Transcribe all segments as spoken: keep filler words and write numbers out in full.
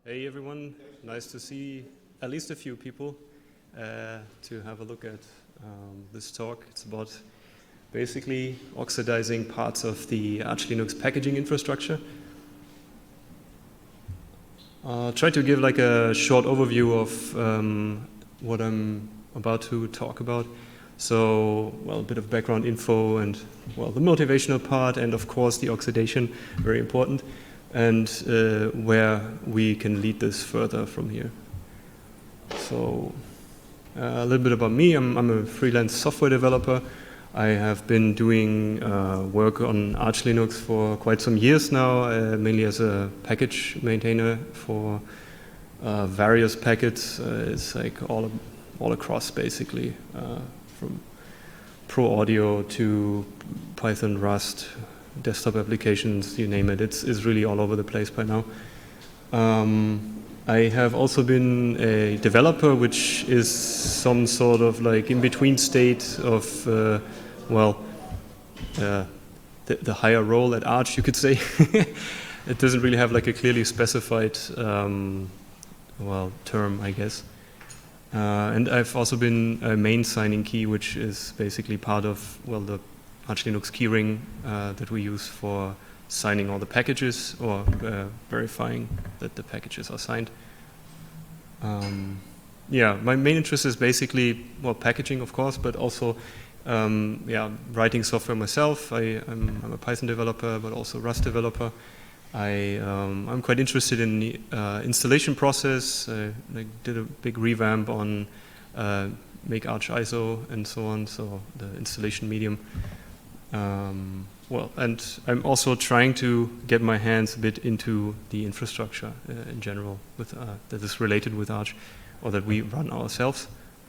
Hey everyone, nice to see at least a few people uh, to have a look at um, this talk. It's about basically oxidizing parts of the Arch Linux packaging infrastructure. I'll try to give like a short overview of um, what I'm about to talk about. So, well, a bit of background info and, well, the motivational part and of course the oxidation, very important. And uh, where we can lead this further from here. So uh, a little bit about me. I'm, I'm a freelance software developer. I have been doing uh, work on Arch Linux for quite some years now, uh, mainly as a package maintainer for uh, various packets. Uh, it's like all, all across basically, uh, from Pro Audio to Python, Rust, desktop applications, you name it. It's, it's really all over the place by now. Um, I have also been a developer, which is some sort of like in-between state of, uh, well, uh, the, the higher role at Arch, you could say. It doesn't really have like a clearly specified, um, well, term, I guess. Uh, and I've also been a main signing key, which is basically part of, well, the Arch Linux keyring uh, that we use for signing all the packages or uh, verifying that the packages are signed. Um, yeah, my main interest is basically, well, packaging, of course, but also, um, yeah, writing software myself. I, I'm, I'm a Python developer, but also Rust developer. I, um, I'm quite interested in the uh, installation process. I, I did a big revamp on uh, Make Arch I S O and so on, so the installation medium. Um, well, and I'm also trying to get my hands a bit into the infrastructure uh, in general with, uh, that is related with Arch, or that we run ourselves.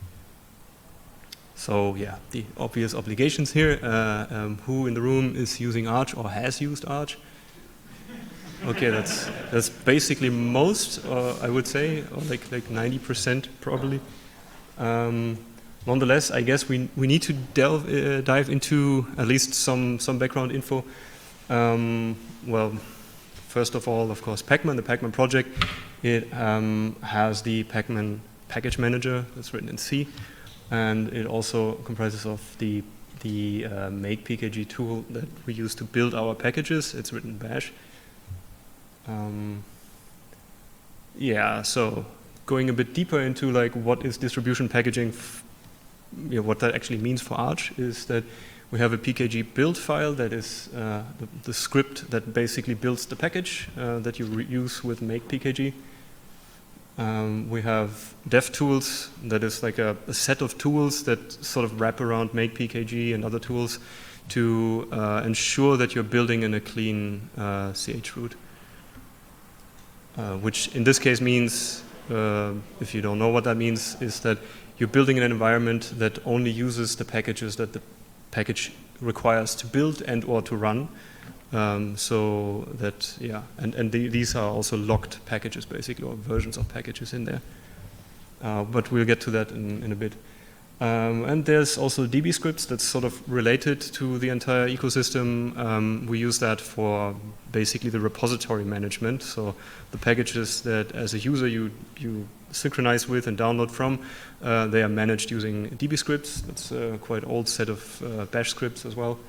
So yeah, the obvious obligations here. Uh, um, who in the room is using Arch or has used Arch? Okay, that's that's basically most, uh, I would say, or like like ninety percent probably. Um, Nonetheless, I guess we we need to delve uh, dive into at least some some background info. Um, well, first of all, of course, Pacman, the Pacman project, it um, has the Pacman package manager that's written in C, and it also comprises of the the uh, make P K G tool that we use to build our packages. It's written in Bash. Um, yeah, so going a bit deeper into like what is distribution packaging. F You know, what that actually means for Arch is that we have a P K G build file that is uh, the, the script that basically builds the package uh, that you use with make P K G. Um, we have dev tools that is like a, a set of tools that sort of wrap around make P K G and other tools to uh, ensure that you're building in a clean uh, C H root, uh, which in this case means, uh, if you don't know what that means, is that you're building an environment that only uses the packages that the package requires to build and or to run. Um, so that, yeah, and, and the, these are also locked packages basically, or versions of packages in there. Uh, but we'll get to that in, in a bit. Um, and there's also D B scripts that's sort of related to the entire ecosystem. Um, we use that for basically the repository management. So the packages that as a user you, you synchronize with and download from, uh, they are managed using D B scripts. That's a quite old set of uh, Bash scripts as well.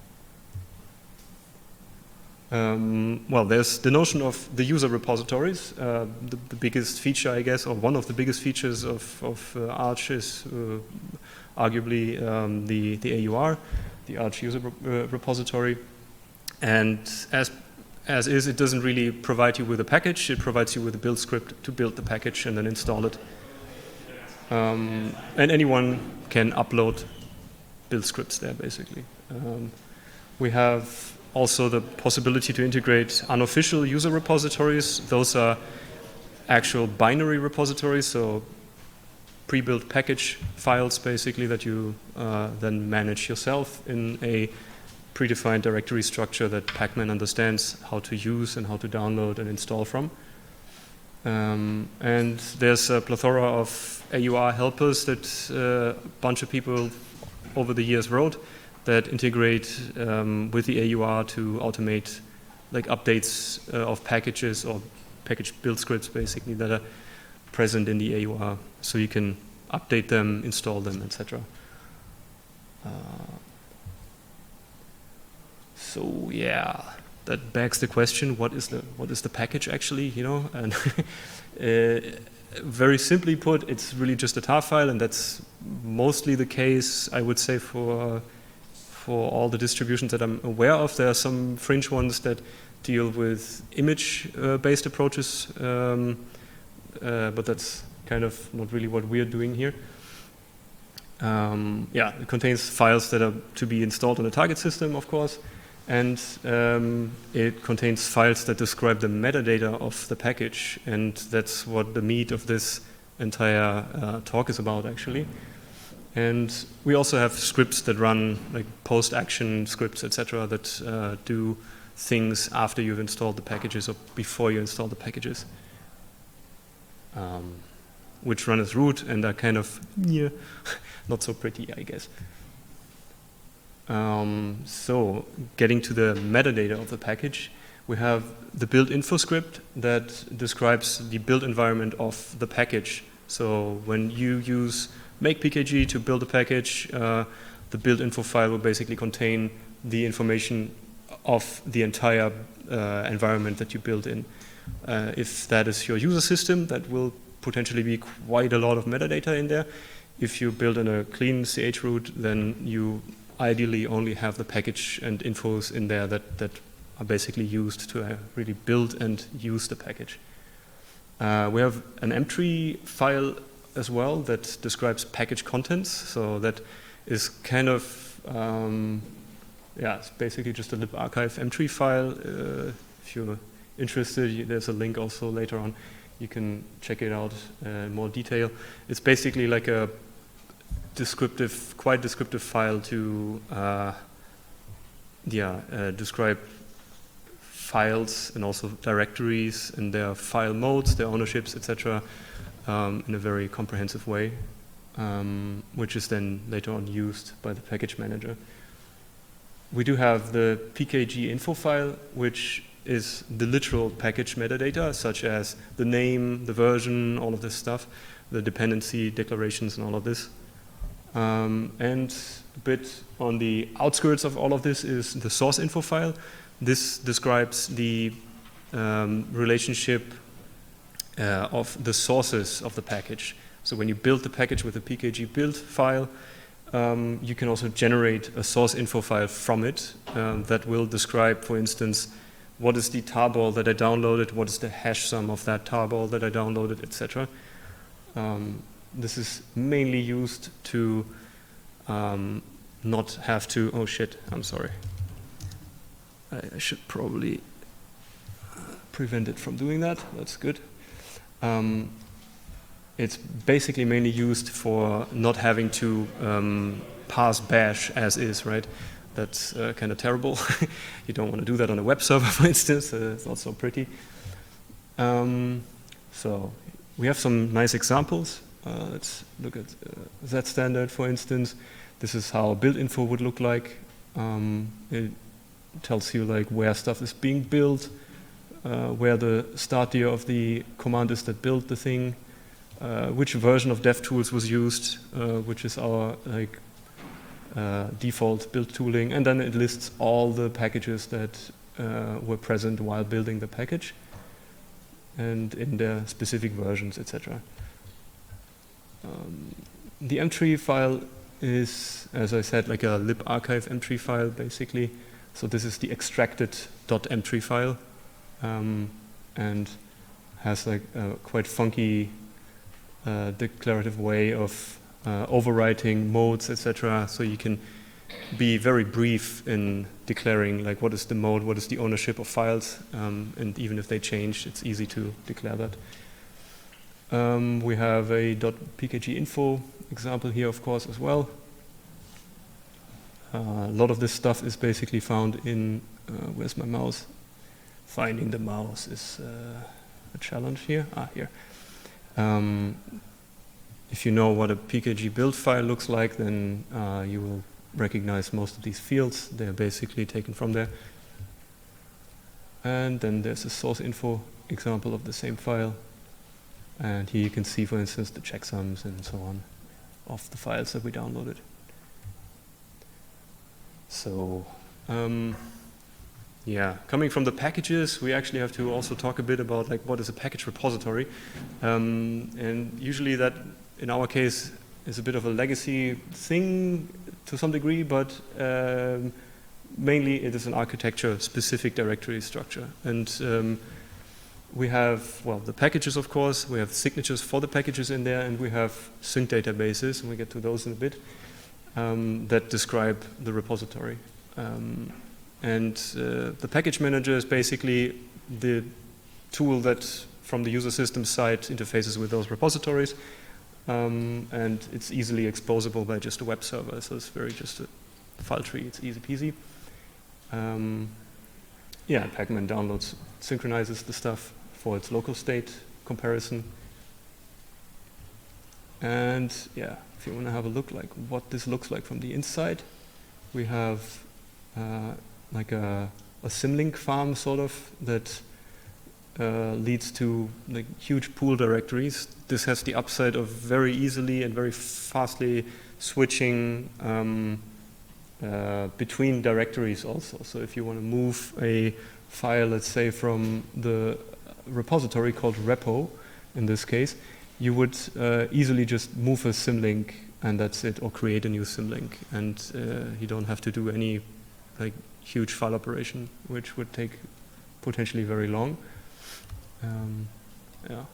Um, well, there's the notion of the user repositories. Uh, the, the biggest feature, I guess, or one of the biggest features of, of uh, Arch is uh, arguably um, the, the A U R, the Arch user uh, repository. And as, as is, it doesn't really provide you with a package. It provides you with a build script to build the package and then install it. Um, and anyone can upload build scripts there, basically. Um, we have also the possibility to integrate unofficial user repositories. Those are actual binary repositories, so pre-built package files basically that you uh, then manage yourself in a predefined directory structure that Pacman understands how to use and how to download and install from. Um, and there's a plethora of A U R helpers that uh, a bunch of people over the years wrote that integrate um, with the A U R to automate like updates uh, of packages or package build scripts basically that are present in the A U R, so you can update them, install them, et cetera. Uh, so yeah, that begs the question: what is the what is the package actually? You know, and uh, very simply put, it's really just a tar file, and that's mostly the case, I would say, for for all the distributions that I'm aware of. There are some fringe ones that deal with image-based uh, approaches, um, uh, but that's kind of not really what we're doing here. Um, yeah, it contains files that are to be installed on the target system, of course, and um, it contains files that describe the metadata of the package, and that's what the meat of this entire uh, talk is about, actually. And we also have scripts that run, like post-action scripts, et cetera, that uh, do things after you've installed the packages or before you install the packages, um, which run as root and are kind of yeah, not so pretty, I guess. Um, so, getting to the metadata of the package, we have the build info script that describes the build environment of the package. So, when you use make P K G to build a package, uh, the build info file will basically contain the information of the entire uh, environment that you build in. Uh, if that is your user system, that will potentially be quite a lot of metadata in there. If you build in a clean C H root, then you ideally only have the package and infos in there that, that are basically used to uh, really build and use the package. Uh, we have an M tree file as well that describes package contents. So that is kind of, um, yeah, it's basically just a libarchive M tree file. Uh, if you're interested, there's a link also later on. You can check it out uh, in more detail. It's basically like a descriptive, quite descriptive file to, uh, yeah, uh, describe files and also directories and their file modes, their ownerships, et cetera, um, in a very comprehensive way, um, which is then later on used by the package manager. We do have the P K G info file, which is the literal package metadata, such as the name, the version, all of this stuff, the dependency declarations and all of this. Um, and a bit on the outskirts of all of this is the source info file. This describes the um, relationship uh, of the sources of the package. So when you build the package with the P K G build file, um, you can also generate a source info file from it um, that will describe, for instance, what is the tarball that I downloaded, what is the hash sum of that tarball that I downloaded, et cetera. Um, this is mainly used to um, not have to, oh shit, I'm sorry. I, I should probably prevent it from doing that, that's good. Um, it's basically mainly used for not having to um, parse bash as is, right? That's uh, kind of terrible. You don't want to do that on a web server, for instance. Uh, it's not so pretty. Um, so we have some nice examples. Uh, let's look at uh, that standard, for instance. This is how build info would look like. Um, it tells you like where stuff is being built, uh, where the start year of the command is that built the thing, uh, which version of DevTools was used, uh, which is our like Uh, default build tooling, and then it lists all the packages that uh, were present while building the package and in their specific versions, et cetera. Um, the M tree file is, as I said, like a libarchive M tree file, basically. So this is the extracted .m tree file, um, and has like a quite funky uh, declarative way of Uh, overwriting modes, et cetera. So you can be very brief in declaring like what is the mode, what is the ownership of files, um, and even if they change, it's easy to declare that. Um, we have a .pkginfo example here, of course, as well. Uh, a lot of this stuff is basically found in, uh, where's my mouse? Finding the mouse is uh, a challenge here. Ah, here. Um, If you know what a P K G build file looks like, then uh, you will recognize most of these fields. They're basically taken from there. And then there's a source info example of the same file. And here you can see, for instance, the checksums and so on of the files that we downloaded. So, um, yeah, coming from the packages, we actually have to also talk a bit about like what is a package repository. Um, and usually that, in our case, is a bit of a legacy thing to some degree, but um, mainly it is an architecture-specific directory structure. And um, we have, well, the packages, of course, we have signatures for the packages in there, and we have sync databases, and we get to those in a bit, um, that describe the repository. Um, and uh, the package manager is basically the tool that, from the user system side, interfaces with those repositories, um, and it's easily exposable by just a web server, so it's very just a file tree, it's easy peasy. Um, yeah, Pacman downloads, synchronizes the stuff for its local state comparison. And yeah, if you want to have a look like what this looks like from the inside, we have uh, like a, a symlink farm sort of that uh, leads to like huge pool directories. This has the upside of very easily and very fastly switching um, uh, between directories also. So if you want to move a file, let's say from the repository called repo, in this case, you would uh, easily just move a symlink and that's it, or create a new symlink, and uh, you don't have to do any like huge file operation, which would take potentially very long. Um, yeah.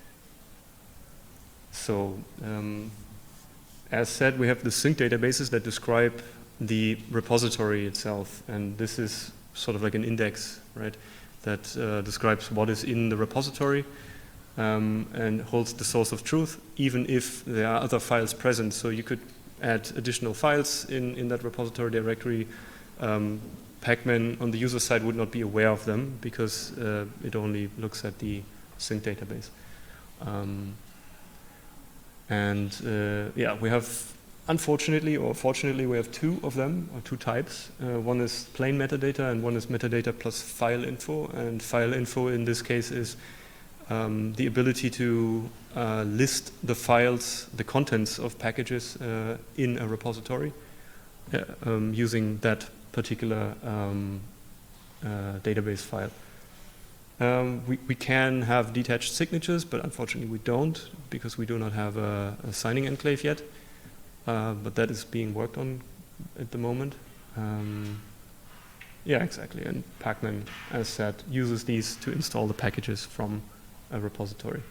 So, um, as said, we have the sync databases that describe the repository itself, and this is sort of like an index, right? That uh, describes what is in the repository um, and holds the source of truth, even if there are other files present. So you could add additional files in, in that repository directory. Um, Pacman on the user side would not be aware of them because uh, it only looks at the sync database. Um, and uh, yeah, we have, unfortunately or fortunately, we have two of them, or two types. Uh, one is plain metadata and one is metadata plus file info. And file info in this case is um, the ability to uh, list the files, the contents of packages uh, in a repository uh, um, using that particular um, uh, database file. Um, we, we can have detached signatures, but unfortunately we don't because we do not have a, a signing enclave yet. Uh, but that is being worked on at the moment. Um, yeah, exactly. And Pacman, as said, uses these to install the packages from a repository.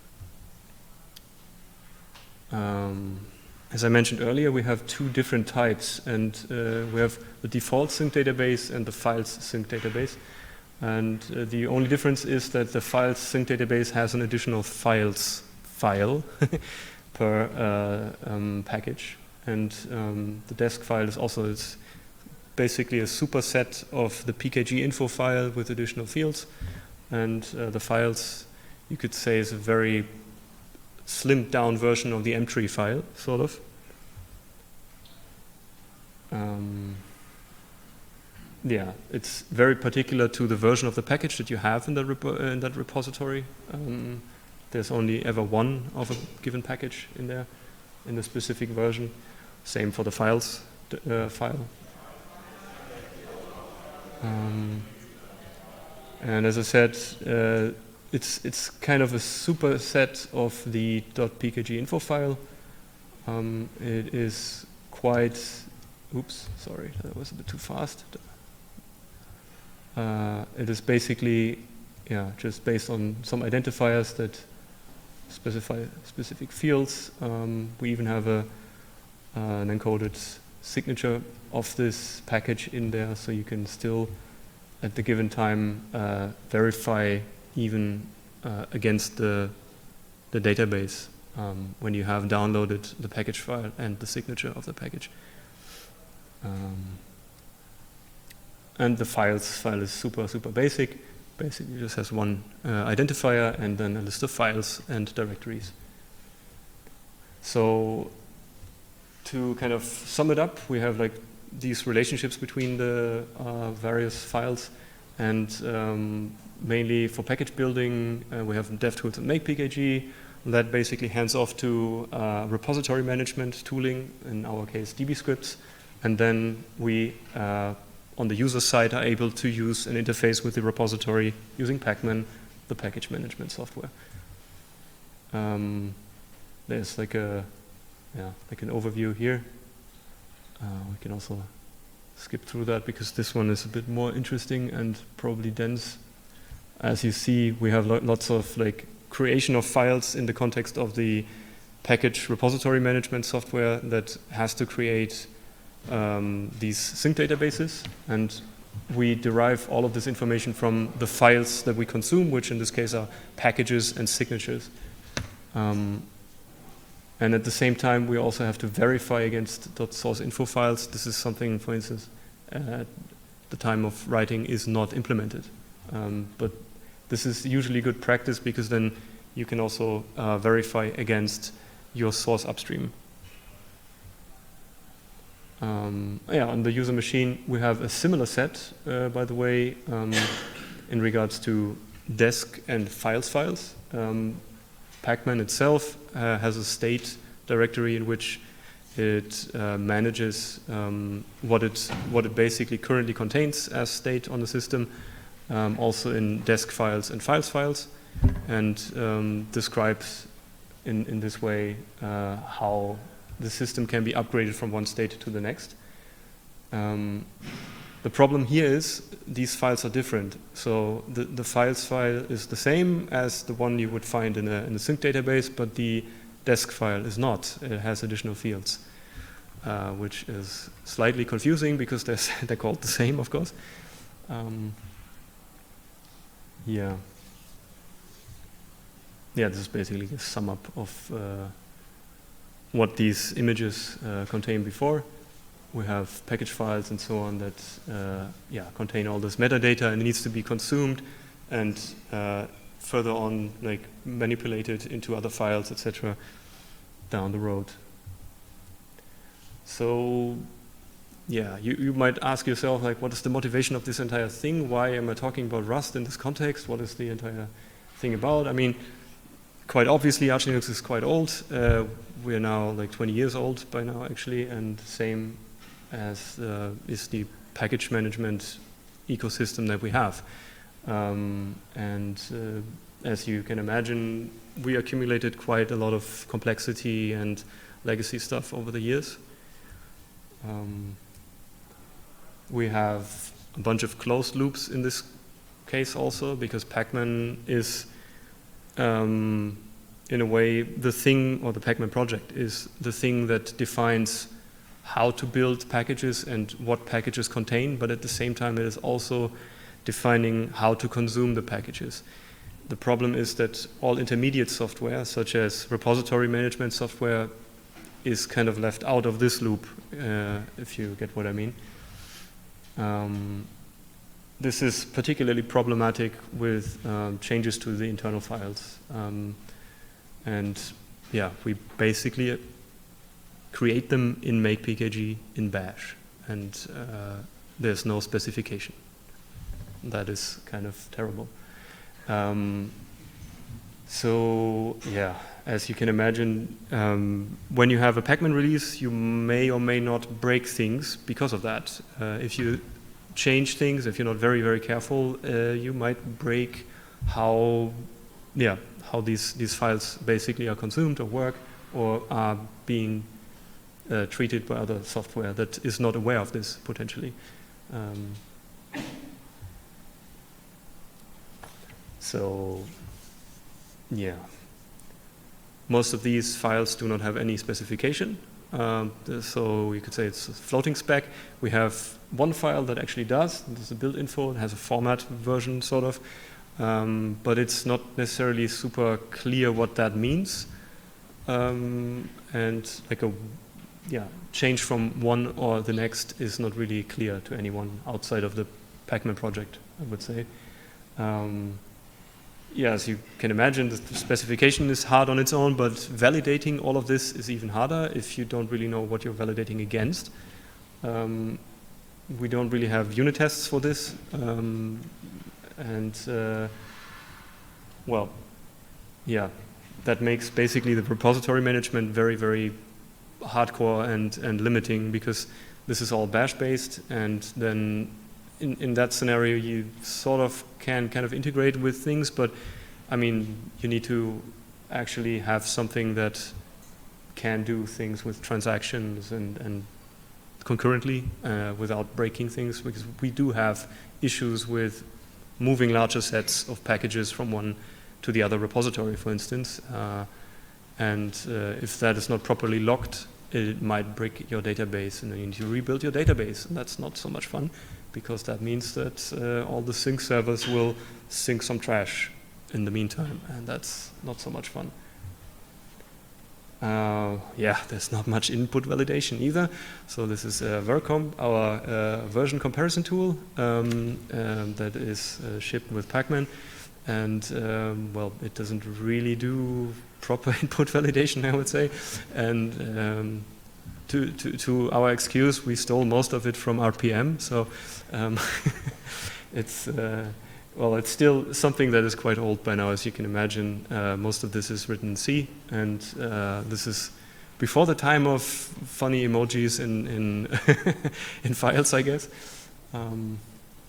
Um, as I mentioned earlier, we have two different types, and uh, we have the default sync database and the files sync database. And uh, the only difference is that the files sync database has an additional files file per uh, um, package, and um, the desk file is also it's basically a superset of the P K G info file with additional fields, and uh, the files you could say is a very slimmed down version of the M tree file, sort of. Um, yeah, it's very particular to the version of the package that you have in that, repo in that repository. Um, There's only ever one of a given package in there, in the specific version. Same for the files uh, file. Um, and as I said, uh, it's it's kind of a superset of the .pkg info file. Um, it is quite. Oops, sorry, that was a bit too fast. Uh, it is basically, yeah, just based on some identifiers that specify specific fields. Um, we even have a, uh, an encoded signature of this package in there, so you can still, at the given time, uh, verify even uh, against the, the database um, when you have downloaded the package file and the signature of the package. Um, and the files file is super, super basic. Basically just has one uh, identifier and then a list of files and directories. So to kind of sum it up, we have like these relationships between the uh, various files. And um, mainly for package building, uh, we have DevTools and MakePKG. That basically hands off to uh, repository management tooling, in our case dbscripts. And then we, uh, on the user side, are able to use an interface with the repository using Pacman, the package management software. Um, there's like a, yeah, like an overview here. Uh, we can also skip through that because this one is a bit more interesting and probably dense. As you see, we have lo lots of like creation of files in the context of the package repository management software that has to create um, these sync databases, and we derive all of this information from the files that we consume, which in this case are packages and signatures. Um, and at the same time, we also have to verify against .source info files. This is something, for instance, at the time of writing is not implemented. Um, but this is usually good practice because then you can also uh, verify against your source upstream. Um, yeah, on the user machine, we have a similar set, uh, by the way, um, in regards to desk and files files. Um, Pacman itself uh, has a state directory in which it uh, manages um, what it what it basically currently contains as state on the system, um, also in desk files and files files, and um, describes in in this way uh, how the system can be upgraded from one state to the next. Um, the problem here is these files are different. So the, the files file is the same as the one you would find in a, in a sync database, but the desk file is not. It has additional fields, uh, which is slightly confusing because they're, they're called the same, of course. Um, yeah. Yeah, this is basically a sum up of uh, what these images uh, contain before. We have package files and so on that uh, yeah, contain all this metadata, and it needs to be consumed and uh, further on like manipulated into other files, et cetera down the road. So yeah, you, you might ask yourself, like, what is the motivation of this entire thing? Why am I talking about Rust in this context? What is the entire thing about? I mean, quite obviously, Arch Linux is quite old. Uh, we're now like twenty years old by now, actually, and same as uh, is the package management ecosystem that we have. Um, and uh, as you can imagine, we accumulated quite a lot of complexity and legacy stuff over the years. Um, we have a bunch of closed loops in this case also, because Pacman is Um, in a way, the thing, or the Pacman project is the thing that defines how to build packages and what packages contain, but at the same time it is also defining how to consume the packages. The problem is that all intermediate software, such as repository management software, is kind of left out of this loop, uh, if you get what I mean. Um, This is particularly problematic with um, changes to the internal files. Um, and yeah, we basically create them in MakePKG in Bash, and uh, there's no specification. That is kind of terrible. Um, so yeah, as you can imagine, um, when you have a Pacman release, you may or may not break things because of that. Uh, if you change things, if you're not very, very careful, uh, you might break how, yeah, how these, these files basically are consumed or work or are being uh, treated by other software that is not aware of this, potentially. Um, so, yeah. Most of these files do not have any specification. Um, so you could say it's a floating spec. We have one file that actually does. This is a build info. It has a format version, sort of. Um, but it's not necessarily super clear what that means. Um, and like a yeah, change from one or the next is not really clear to anyone outside of the Pacman project, I would say. Um, Yeah, as you can imagine, the specification is hard on its own, but validating all of this is even harder if you don't really know what you're validating against. Um, we don't really have unit tests for this. Um, And uh, well, yeah, that makes basically the repository management very, very hardcore and, and limiting, because this is all bash based, and then in, in that scenario you sort of can kind of integrate with things, but I mean, you need to actually have something that can do things with transactions and, and concurrently uh, without breaking things, because we do have issues with moving larger sets of packages from one to the other repository, for instance. Uh, and uh, if that is not properly locked, it might break your database, and then you need to rebuild your database. And that's not so much fun, because that means that uh, all the sync servers will sync some trash in the meantime, and that's not so much fun. Uh, yeah, there's not much input validation either. So this is uh, Vercomp, our uh, version comparison tool um, um, that is uh, shipped with Pacman. And um, well, it doesn't really do proper input validation, I would say. And um, to, to, to our excuse, we stole most of it from R P M. So um, it's, uh, well, it's still something that is quite old by now, as you can imagine. Uh, most of this is written in C, and uh, this is before the time of funny emojis in, in, in files, I guess. Um,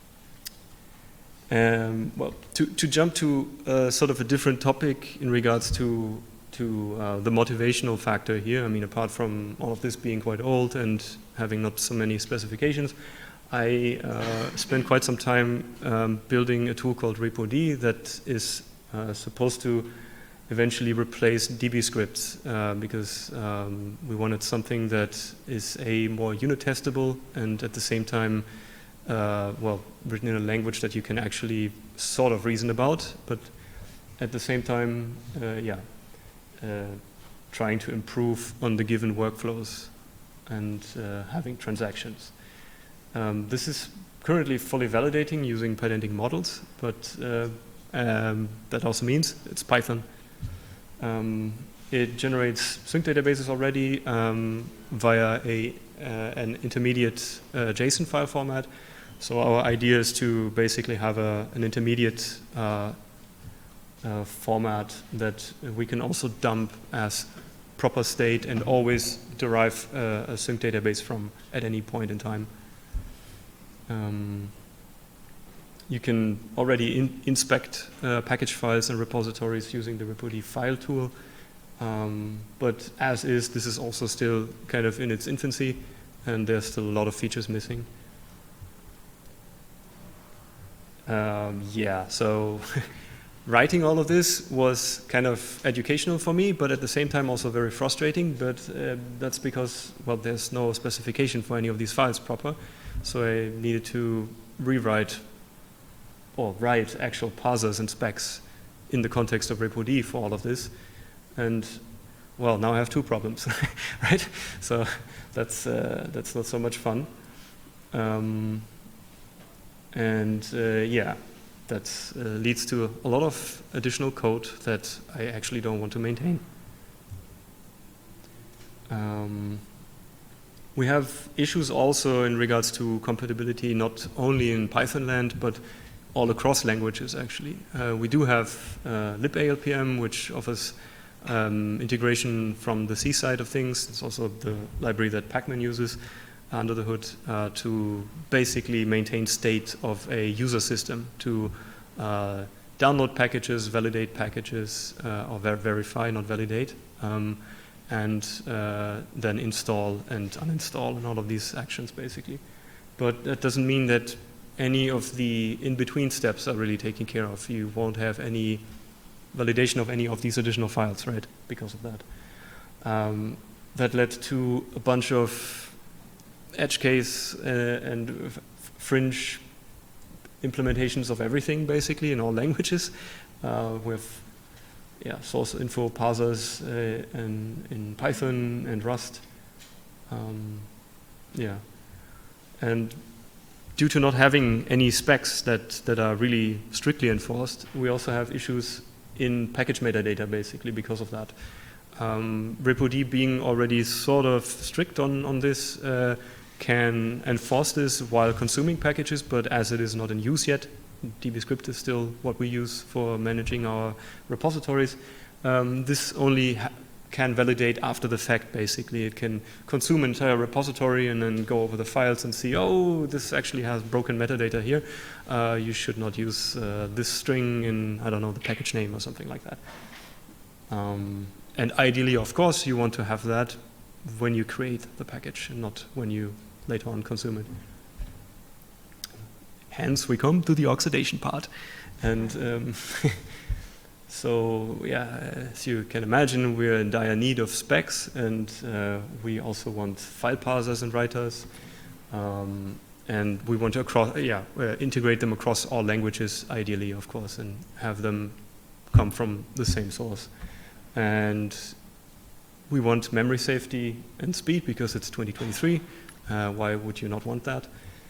Um, well, to, to jump to uh, sort of a different topic in regards to to uh, the motivational factor here. I mean, apart from all of this being quite old and having not so many specifications, I uh, spent quite some time um, building a tool called RepoD that is uh, supposed to eventually replace D B scripts uh, because um, we wanted something that is a more unit testable and at the same time Uh, well, written in a language that you can actually sort of reason about, but at the same time, uh, yeah, uh, trying to improve on the given workflows and uh, having transactions. Um, this is currently fully validating using Pydantic models, but uh, um, that also means it's Python. Um, it generates sync databases already um, via a uh, an intermediate uh, JSON file format. So our idea is to basically have a, an intermediate uh, uh, format that we can also dump as proper state and always derive uh, a sync database from at any point in time. Um, you can already in inspect uh, package files and repositories using the RepoD file tool. Um, but as is, this is also still kind of in its infancy, and there's still a lot of features missing. Um, yeah, so writing all of this was kind of educational for me, but at the same time also very frustrating. But uh, that's because, well, there's no specification for any of these files proper. So I needed to rewrite or write actual parsers and specs in the context of RepoD for all of this. And well, now I have two problems, right? So that's, uh, that's not so much fun. Um, And uh, yeah, that uh, leads to a lot of additional code that I actually don't want to maintain. Um, we have issues also in regards to compatibility, not only in Python land, but all across languages actually. Uh, we do have uh, libALPM, which offers um, integration from the C side of things. It's also the library that Pacman uses under the hood uh, to basically maintain state of a user system, to uh, download packages, validate packages, uh, or ver verify, not validate, um, and uh, then install and uninstall and all of these actions basically. But that doesn't mean that any of the in-between steps are really taken care of. You won't have any validation of any of these additional files, right, because of that. Um, that led to a bunch of edge case uh, and fringe implementations of everything, basically, in all languages. Uh, with yeah, source info parsers uh, in, in Python and Rust. Um, yeah. And due to not having any specs that, that are really strictly enforced, we also have issues in package metadata, basically, because of that. Um, RepoD being already sort of strict on, on this, uh, can enforce this while consuming packages, but as it is not in use yet, dbscript is still what we use for managing our repositories. Um, this only ha can validate after the fact, basically. It can consume an entire repository and then go over the files and see, oh, this actually has broken metadata here. Uh, you should not use uh, this string in, I don't know, the package name or something like that. Um, and ideally, of course, you want to have that when you create the package and not when you later on consume it. Hence, we come to the oxidation part. And um, so, yeah, as you can imagine, we're in dire need of specs, and uh, we also want file parsers and writers. Um, and we want to across, yeah, uh, integrate them across all languages, ideally, of course, and have them come from the same source. And we want memory safety and speed because it's twenty twenty-three. Uh, why would you not want that?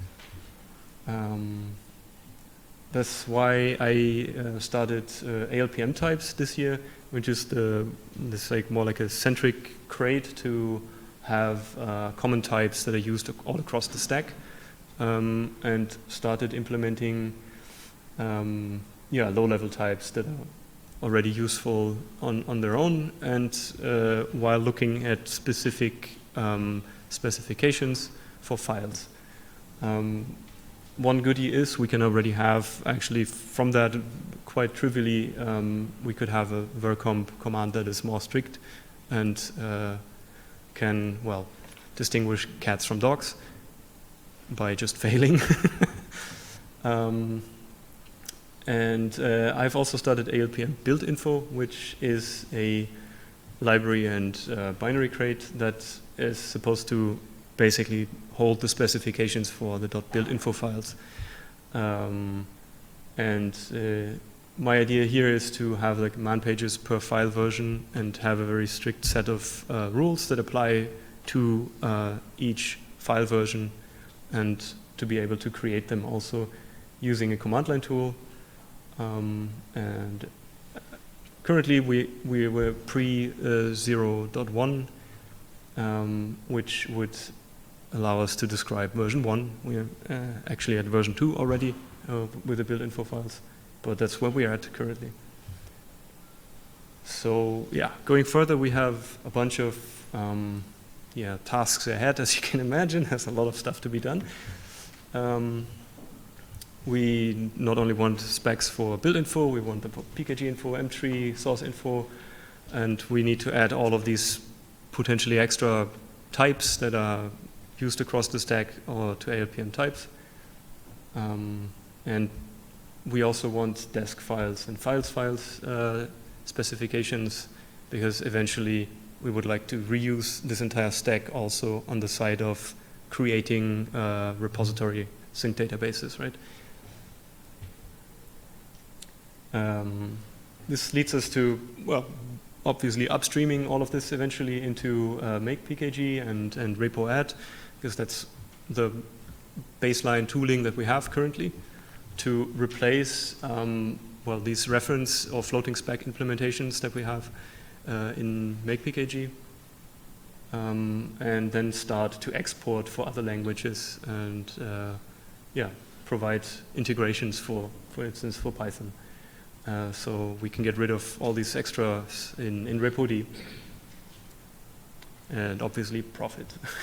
Um, that's why I uh, started uh, A L P M types this year, which is the this like more like a centric crate to have uh, common types that are used all across the stack, um, and started implementing um, yeah low-level types that are already useful on on their own, and uh, while looking at specific um, specifications for files. Um, One goodie is we can already have, actually from that quite trivially, um, we could have a vercomp command that is more strict and uh, can, well, distinguish cats from dogs by just failing. um, and uh, I've also started A L P M build info, which is a library and uh, binary crate that is supposed to basically hold the specifications for the .build info files. Um, and uh, my idea here is to have like man pages per file version and have a very strict set of uh, rules that apply to uh, each file version, and to be able to create them also using a command line tool. Um, and currently we, we were pre zero point one, um, which would allow us to describe version one. We're uh, actually at version two already uh, with the build info files, but that's where we are at currently. So yeah, going further, we have a bunch of um, yeah tasks ahead, as you can imagine. There's a lot of stuff to be done. Um, we not only want specs for build info, we want them for P K G info, M three, source info, and we need to add all of these potentially extra types that are used across the stack or to A L P M types. Um, and we also want desk files and files files uh, specifications, because eventually we would like to reuse this entire stack also on the side of creating uh, repository sync databases, right? Um, this leads us to, well, obviously upstreaming all of this eventually into uh, make P K G and, and repo add, because that's the baseline tooling that we have currently to replace um, well these reference or floating spec implementations that we have uh, in make P K G, um, and then start to export for other languages and uh, yeah provide integrations for for instance for Python, uh, so we can get rid of all these extras in in RepoD and obviously profit.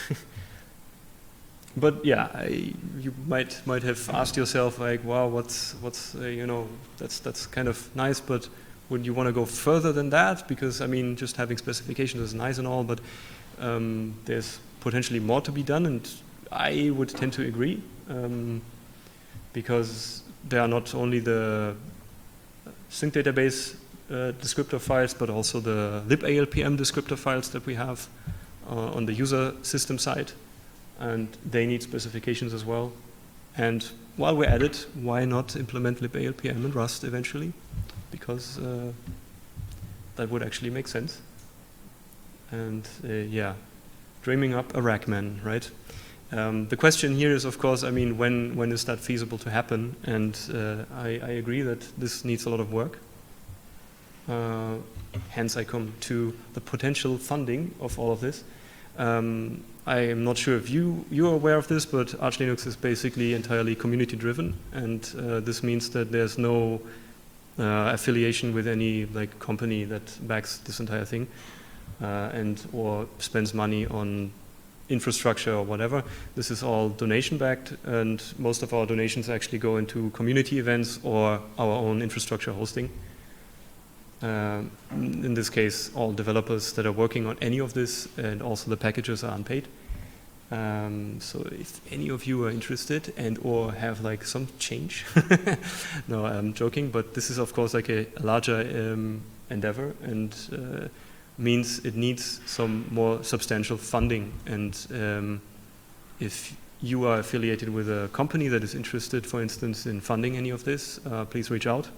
But yeah, I, you might might have asked yourself like, wow, what's what's uh, you know that's that's kind of nice, but would you want to go further than that? Because I mean, just having specifications is nice and all, but um, there's potentially more to be done, and I would tend to agree, um, because there are not only the sync database uh, descriptor files, but also the libALPM descriptor files that we have uh, on the user system side. And they need specifications as well. And while we're at it, why not implement libALPM in Rust eventually? Because uh, that would actually make sense. And uh, yeah, dreaming up a Rackman, right? Um, the question here is, of course, I mean, when, when is that feasible to happen? And uh, I, I agree that this needs a lot of work. Uh, hence, I come to the potential funding of all of this. Um, I am not sure if you you are aware of this, but Arch Linux is basically entirely community driven, and uh, this means that there's no uh, affiliation with any like company that backs this entire thing, uh, and or spends money on infrastructure or whatever. This is all donation backed, and most of our donations actually go into community events or our own infrastructure hosting. Uh, in this case, all developers that are working on any of this, and also the packages are unpaid. Um, so if any of you are interested and or have like some change, no, I'm joking, but this is of course like a, a larger um, endeavor, and uh, means it needs some more substantial funding. And um, if you are affiliated with a company that is interested, for instance, in funding any of this, uh, please reach out.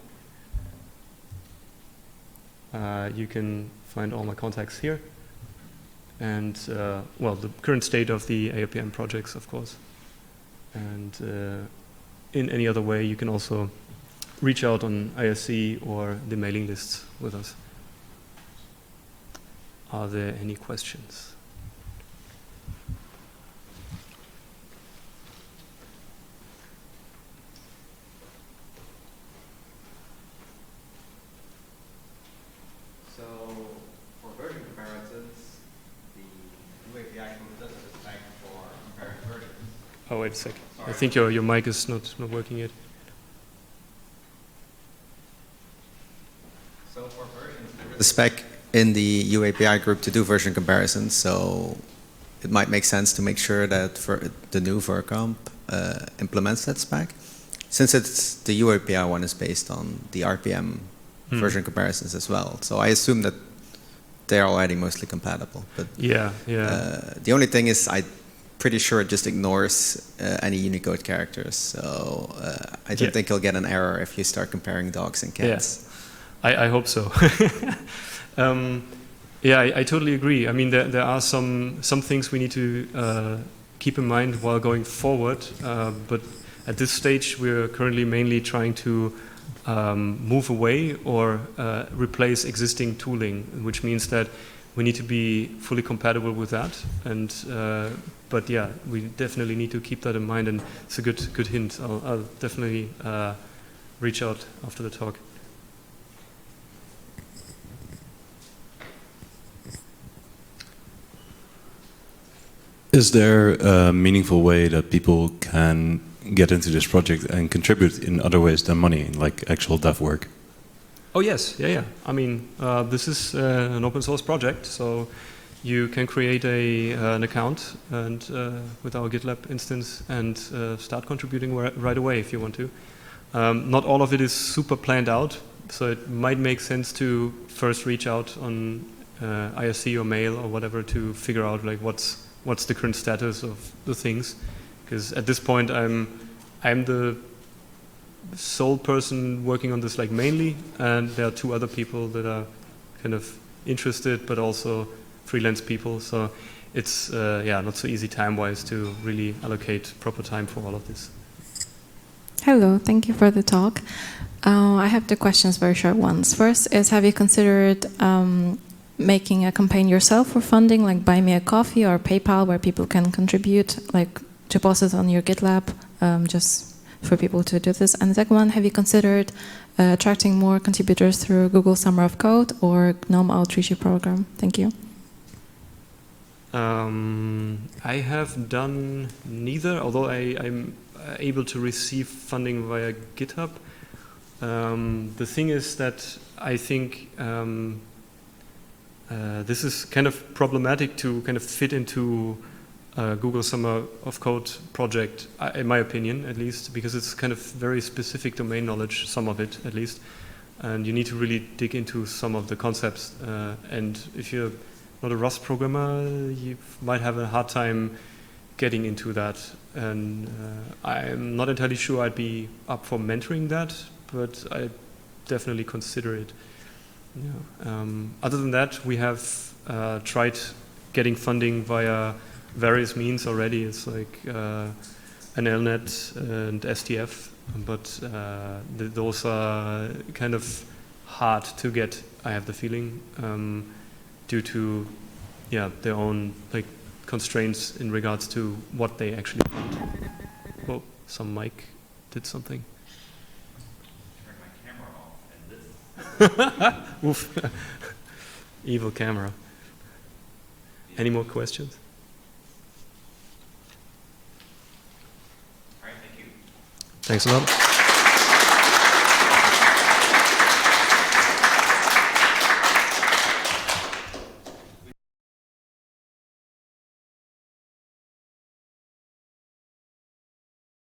Uh, you can find all my contacts here. And, uh, well, the current state of the A R P M projects, of course. And uh, in any other way, you can also reach out on I S C or the mailing lists with us. Are there any questions? So, for version comparisons, the U A P I group doesn't respect for comparing versions. Oh, wait a sec. Sorry. I think your, your mic is not, not working yet. So, for versions, there is a spec in the U A P I group to do version comparisons, so it might make sense to make sure that for the new vercomp uh, implements that spec. Since it's the U A P I one is based on the R P M hmm. version comparisons as well, so I assume that they're already mostly compatible. But yeah, yeah. Uh, the only thing is, I'm pretty sure it just ignores uh, any Unicode characters, so uh, I don't yeah. think you'll get an error if you start comparing dogs and cats. Yeah. I, I hope so. Um, yeah, I, I totally agree. I mean, there, there are some some things we need to uh, keep in mind while going forward. Uh, but at this stage, we're currently mainly trying to um, move away or uh, replace existing tooling, which means that we need to be fully compatible with that. And uh, but yeah, we definitely need to keep that in mind. And it's a good good hint. I'll, I'll definitely uh, reach out after the talk. Is there a meaningful way that people can get into this project and contribute in other ways than money, like actual dev work? Oh yes, yeah, yeah. I mean, uh, this is uh, an open source project, so you can create a uh, an account and uh, with our GitLab instance and uh, start contributing right away if you want to. Um, not all of it is super planned out, so it might make sense to first reach out on uh, I S C or mail or whatever to figure out like what's what's the current status of the things, because at this point I'm I'm the sole person working on this like mainly, and there are two other people that are kind of interested but also freelance people, so it's uh, yeah not so easy time wise to really allocate proper time for all of this. Hello, thank you for the talk. uh, I have two questions, very short ones. First is, have you considered um, making a campaign yourself for funding, like Buy Me a Coffee or PayPal, where people can contribute, like to post it on your GitLab, um, just for people to do this? And the second one, have you considered uh, attracting more contributors through Google Summer of Code or GNOME Outreach program? Thank you. Um, I have done neither, although I, I'm able to receive funding via GitHub. Um, the thing is that I think um, Uh, this is kind of problematic to kind of fit into uh, Google Summer of Code project, in my opinion, at least, because it's kind of very specific domain knowledge, some of it at least, and you need to really dig into some of the concepts. Uh, and if you're not a Rust programmer, you might have a hard time getting into that. And uh, I'm not entirely sure I'd be up for mentoring that, but I definitely consider it. Yeah. Um, other than that, we have uh, tried getting funding via various means already. It's like uh, N L net and S T F, but uh, th those are kind of hard to get, I have the feeling, um, due to yeah their own like constraints in regards to what they actually want. Oh, some mic did something. Oof. Evil camera. Any more questions? All right, thank you. Thanks a lot.